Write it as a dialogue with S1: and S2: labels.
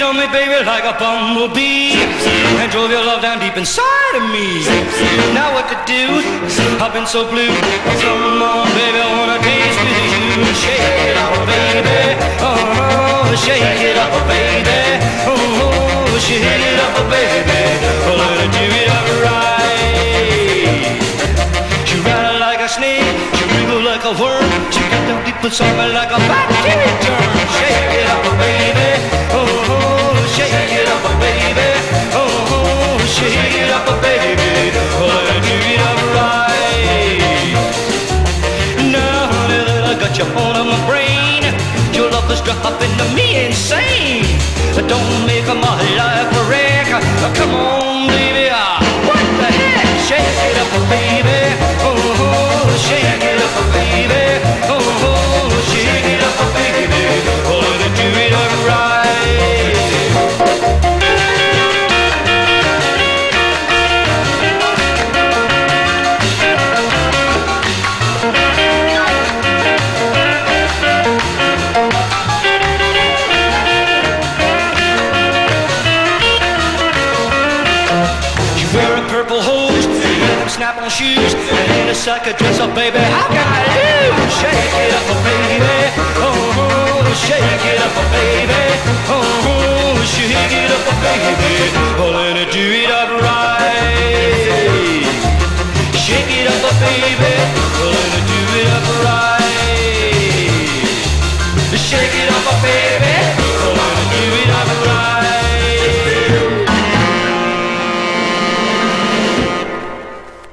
S1: stung me, baby, like a bumblebee, and drove your love down deep inside of me. Now what to do? I've been so blue. Come on, baby, I wanna dance with you. Shake it up, baby. Oh, shake it up, baby. Oh, shake it up, baby. Oh, let her do it up right. She rattle like a snake, she wriggle like a worm, she got down deep inside me like a bacteria germ. Shake it up, baby. Oh, shake it up, baby. Oh, shake it up, baby. Oh, let her do it up right. Now, honey, that I got you on my brain, your love is dropping to me insane. Don't make my life a wreck. Come on, baby. What the heck? Shake it up, baby. Oh, shake it up, baby. Oh, shake it up, baby. Oh, let it do it up right. Purple hose, and them snap-on shoes, and in a sucker dress up, baby, how can I lose? Shake it up, baby. Oh, shake it up, baby. Oh, shake it up, baby. Oh, let it do it up right. Shake it up, baby. Oh, let it do it up right. Shake it up.